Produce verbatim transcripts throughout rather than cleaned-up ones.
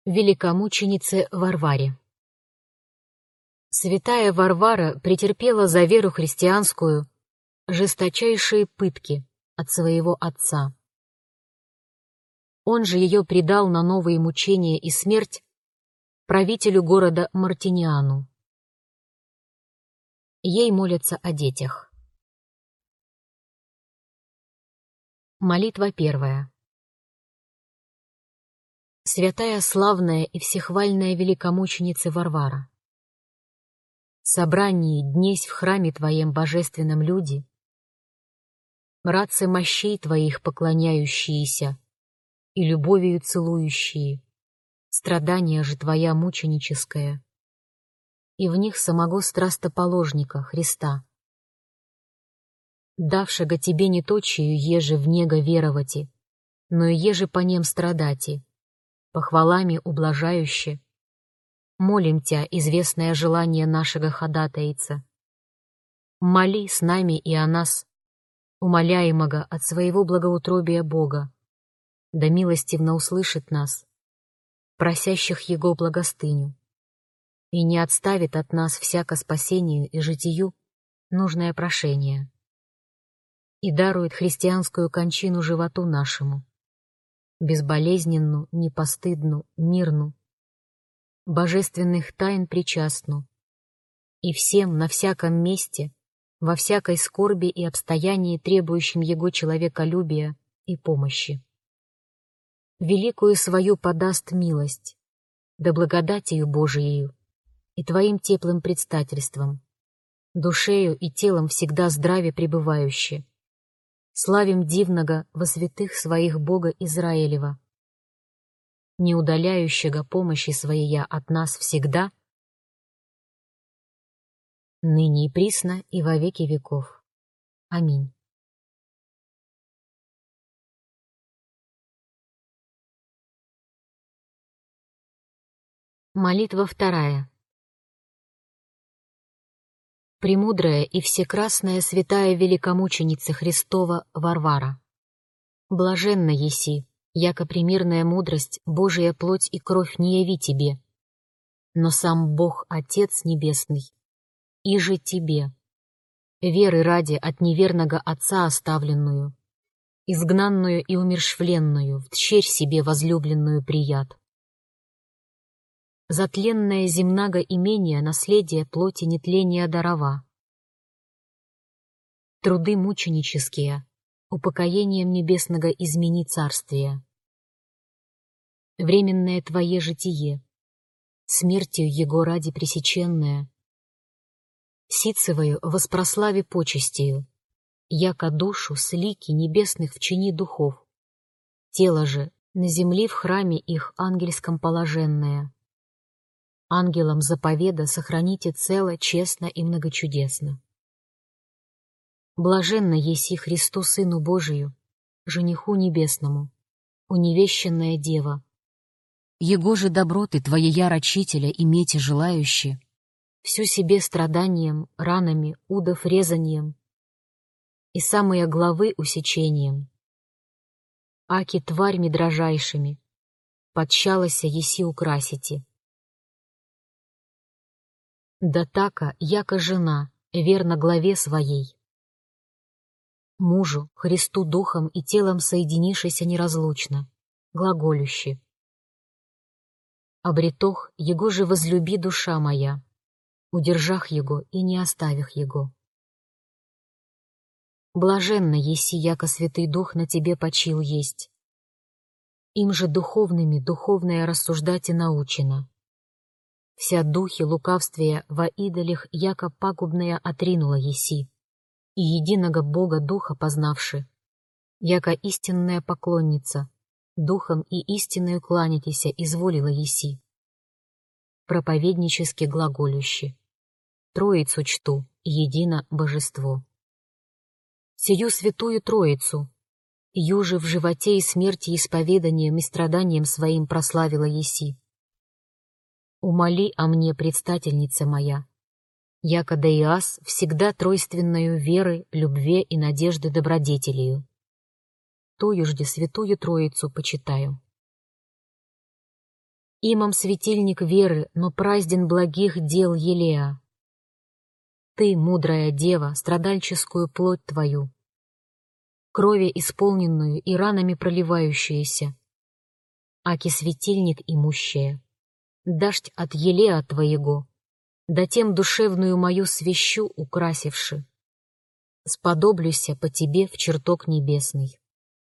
Великомученице Варваре. Святая Варвара претерпела за веру христианскую жесточайшие пытки от своего отца. Он же ее предал на новые мучения и смерть правителю города Мартиниану. Ей молятся о детях. Молитва первая. Святая, славная и всехвальная великомученица Варвара, собрании днесь в храме Твоем божественном люди, рабцы мощей Твоих поклоняющиеся и любовью целующие, страдания же Твоя мученическая, и в них самого страстоположника Христа, давшего Тебе не точию еже в него веровати, но и еже по нем страдати, похвалами ублажающе, молим Тя, известное желание нашего ходатайца. Моли с нами и о нас, умоляемого от своего благоутробия Бога, да милостивно услышит нас, просящих Его благостыню, и не отставит от нас всяко спасению и житию нужное прошение, и дарует христианскую кончину животу нашему, безболезненну, непостыдну, мирну, божественных тайн причастну, и всем на всяком месте, во всякой скорби и обстоянии, требующим Его человеколюбия и помощи. Великую свою подаст милость, да благодатью Божиею и Твоим теплым предстательством, душею и телом всегда здраве пребывающе, славим дивного во святых своих Бога Израилева, не удаляющего помощи Своей от нас всегда, ныне и присно и во веки веков. Аминь. Молитва вторая. Премудрая и всекрасная святая великомученица Христова Варвара, блаженна еси, яко примирная мудрость, Божия плоть и кровь не яви тебе, но сам Бог Отец Небесный, и же тебе, веры ради от неверного Отца оставленную, изгнанную и умершвленную, в тщерь себе возлюбленную прият. Затленное земного имения наследие плоти нетления дарова. Труды мученические, упокоением небесного измени царствия. Временное Твое житие, смертью Его ради пресеченное, ситцевою воспрослави почестию, яко душу с лики небесных в чини духов, тело же на земле в храме их ангельском положенное. Ангелам заповеда сохраните цело, честно и многочудесно. Блаженна еси Христу Сыну Божию, жениху небесному, уневещенная дева. Его же доброты Твоя рачителя иметь желающие, всю себе страданием, ранами, удов резанием и самые главы усечением. Аки тварьми дрожайшими, подчалася еси украсите. Да така, яко жена, верна главе своей. Мужу, Христу духом и телом соединившися неразлучно, глаголюще. Обретох, Его же возлюби душа моя, удержах Его и не оставих Его. Блаженна еси, яко Святый Дух на тебе почил есть. Им же духовными духовное рассуждать и научено. Вся духи лукавствия во идолях яко пагубная отринула еси, и единого Бога Духа познавши, яко истинная поклонница, Духом и истинною кланяйтеся изволила еси. Проповеднически глаголюще. Троицу чту, едино божество. Сию святую Троицу, юже в животе и смерти исповеданием и страданием своим прославила еси. Умоли о мне, предстательница моя, яко да и аз всегда тройственною веры, любве и надежды добродетелью. Тою жде святую Троицу почитаю. Имам светильник веры, но празден благих дел Елеа. Ты, мудрая дева, страдальческую плоть твою, крови исполненную и ранами проливающуюся, аки светильник имущая, дождь от Елеа твоего, да тем душевную мою свящу украсивши, сподоблюся по тебе в чертог небесный.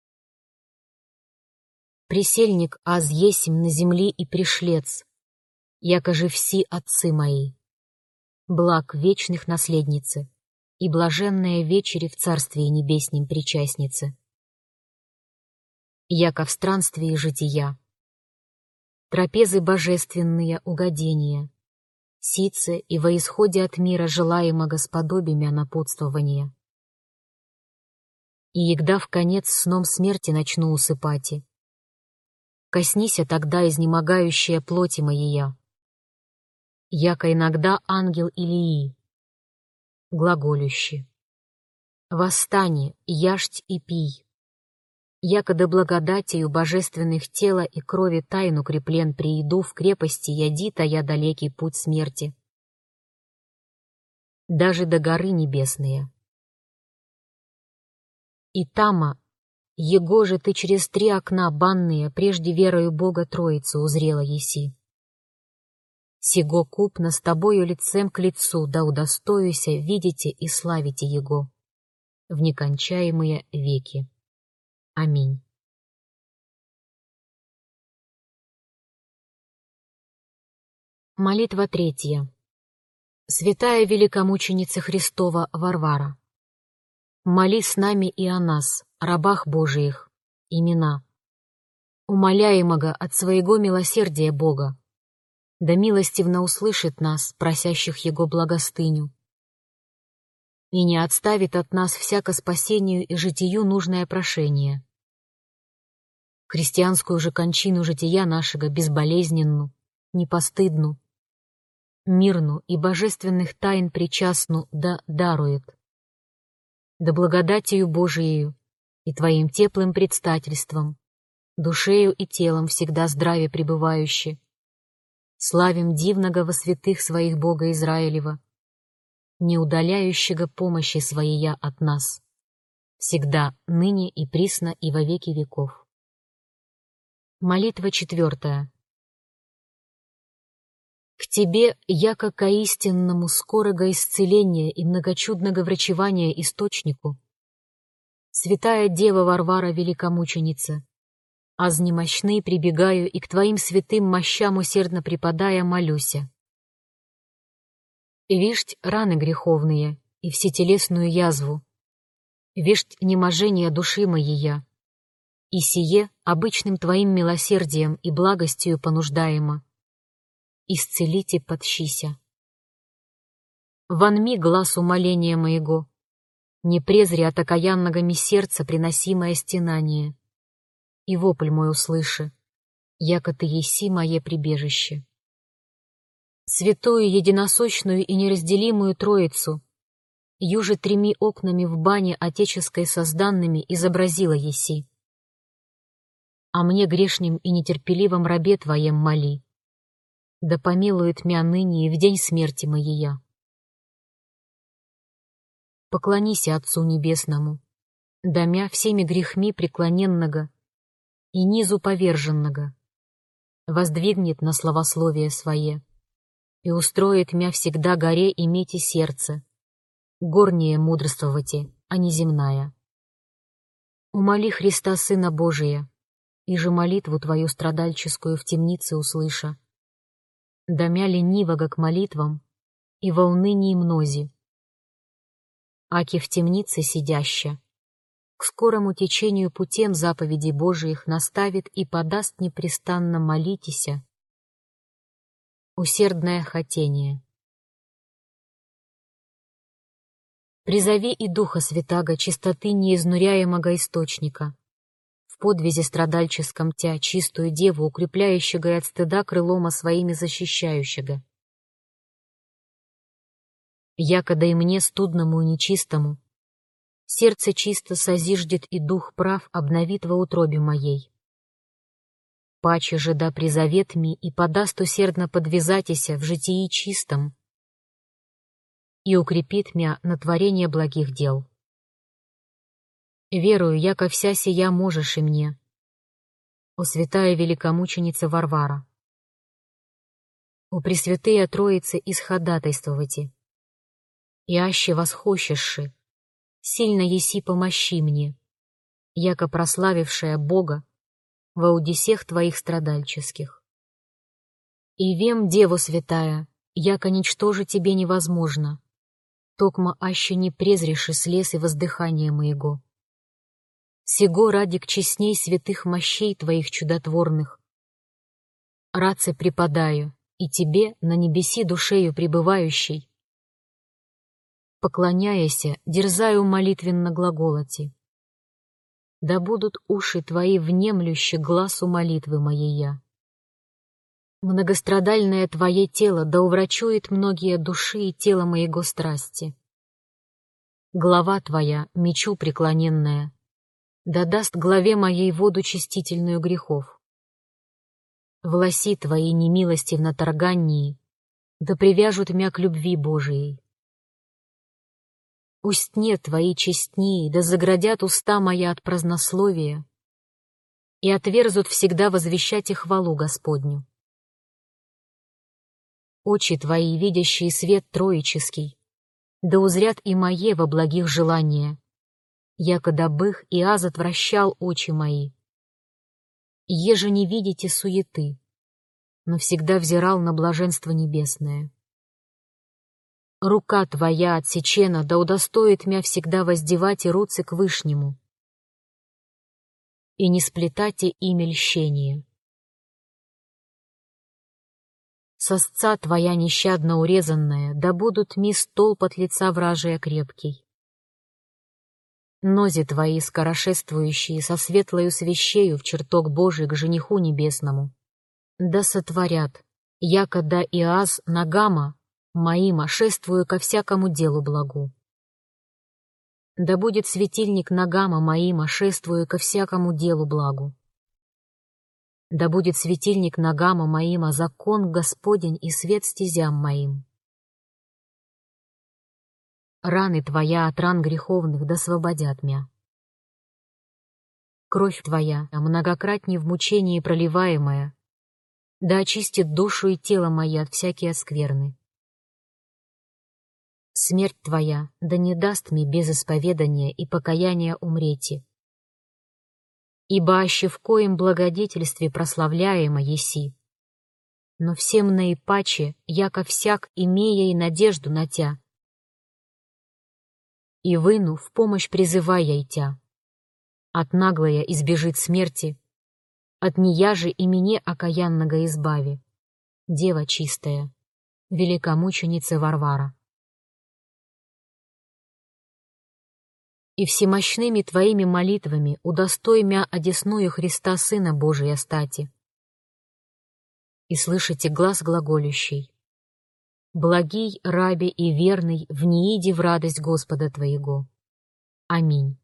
Присельник аз есмь на земли и пришлец, якоже все отцы мои, благ вечных наследницы и блаженная вечери в Царствии Небеснем причастницы. Яко в странствии жития, трапезы божественные угодения, сице и во исходе от мира желаемого сподобимя напутствования. И егда в конец сном смерти начну усыпати, коснися тогда изнемогающая плоти моея, яко иногда ангел Илии, глаголющий: «Восстани, яжть и пий, яко да благодатью божественных тела и крови тайну креплен прииду в крепости ядита я далекий путь смерти, даже до горы небесные. И тама, его же ты через три окна банные прежде верою Бога Троицу узрела еси. Сего купно с тобою лицем к лицу, да удостоюся видите и славите Его в некончаемые веки. Аминь. Молитва третья. Святая великомученица Христова Варвара, моли с нами и о нас, рабах Божиих, имена, умоляемого от своего милосердия Бога, да милостивно услышит нас, просящих Его благостыню, и не отставит от нас всяко спасению и житию нужное прошение. Христианскую же кончину жития нашего безболезненну, непостыдну, мирну и божественных тайн причастну да дарует. Да благодатью Божиею и Твоим теплым предстательством, душею и телом всегда здраве пребывающе, славим дивного во святых своих Бога Израилева, не удаляющего помощи Своея от нас, всегда, ныне и присно и во веки веков. Молитва четвертая. К Тебе, яко ко истинному скорого исцеления и многочудного врачевания источнику, святая Дева Варвара Великомученица, аз немощны прибегаю и к Твоим святым мощам усердно припадая молюся. Вишть раны греховные и всетелесную язву, вишть неможение души моея, и сие обычным Твоим милосердием и благостью понуждаемо. Исцелите подщися. Вонми глаз умоления моего, не презри от окаянного ми сердца приносимое стенание, и вопль мой услыши, яко Ты еси мое прибежище. Святую, единосущную и неразделимую Троицу, юже треми окнами в бане отеческой созданными изобразила еси. А мне грешним и нетерпеливым рабе Твоем моли, да помилует мя ныне и в день смерти моея. Поклонися Отцу Небесному, да мя всеми грехми преклоненного и низу поверженного, воздвигнет на славословие свое и устроит мя всегда горе имейте сердце, горнее мудрствовате, а не земная. Умоли Христа Сына Божия, и же молитву Твою страдальческую в темнице услыша, да мя ленивого к молитвам и во унынии мнози, аки в темнице сидяща, к скорому течению путем заповедей Божиих наставит и подаст непрестанно молитеся, усердное хотение. Призови и Духа Святаго чистоты неизнуряемого источника, в подвизе страдальческом Тя, чистую Деву, укрепляющего и от стыда крылома своими защищающего. Якода и мне, студному и нечистому, сердце чисто созиждет и дух прав обновит во утробе моей. Паче же да призовет ми и подаст усердно подвязатися в житии чистом и укрепит мя на творение благих дел. Верую, яко вся сия можешь и мне, о святая великомученица Варвара. О Пресвятые Троице исходатайствовати, и аще восхощеши, сильно еси помощи мне, яко прославившая Бога во удесех твоих страдальческих. И вем, Дева святая, яко ничтоже тебе невозможно, токмо аще не презреши слез и воздыхания моего. Сего ради к честней святых мощей твоих чудотворных. Раце преподаю, и тебе, на небеси душею пребывающей, поклоняяся, дерзаю молитвенно глаголоти. Да будут уши твои внемлюще глазу молитвы моей я. Многострадальное твое тело да уврачует многие души и тело моего страсти. Глава твоя, мечу преклоненная, да даст главе моей воду чистительную грехов. Власи твои немилостивно торганнии, да привяжут мя к любви Божией. Устне твои честнее, да заградят уста моя от празднословия, и отверзут всегда возвещать и хвалу Господню. Очи твои, видящие свет троический, да узрят и мое во благих желания, яко добых и аз отвращал очи мои. Еже не видите суеты, но всегда взирал на блаженство небесное. Рука твоя отсечена, да удостоит мя всегда воздевать и руцы к Вышнему, и не сплетайте имя льщение. Сосца твоя нещадно урезанная, да будут ми столб от лица вражия крепкий. Нози твои скорошествующие со светлою свящею в чертог Божий к жениху небесному, да сотворят, яко да Иаз нагама моима шествую ко всякому делу благу. Да будет светильник ногама моима шествую ко всякому делу благу. Да будет светильник ногама моима закон Господень и свет стезям моим. Раны твоя от ран греховных да освободят мя. Кровь твоя, многократне в мучении проливаемая, да очистит душу и тело мое от всякие скверны. Смерть твоя да не даст мне без исповедания и покаяния умрети. Ибо аще в коем благодетельстве прославляема еси, но всем наипаче, яко всяк, имея и надежду на тя, и выну в помощь призывая и тя, от наглая избежит смерти, от нея же и мне окаянного избави, Дева чистая, великомученица Варвара. И всемощными твоими молитвами удостой мя одесную Христа Сына Божия стати. И слышите глас глаголющий: «Благий, раби и верный, в неиди в радость Господа твоего. Аминь».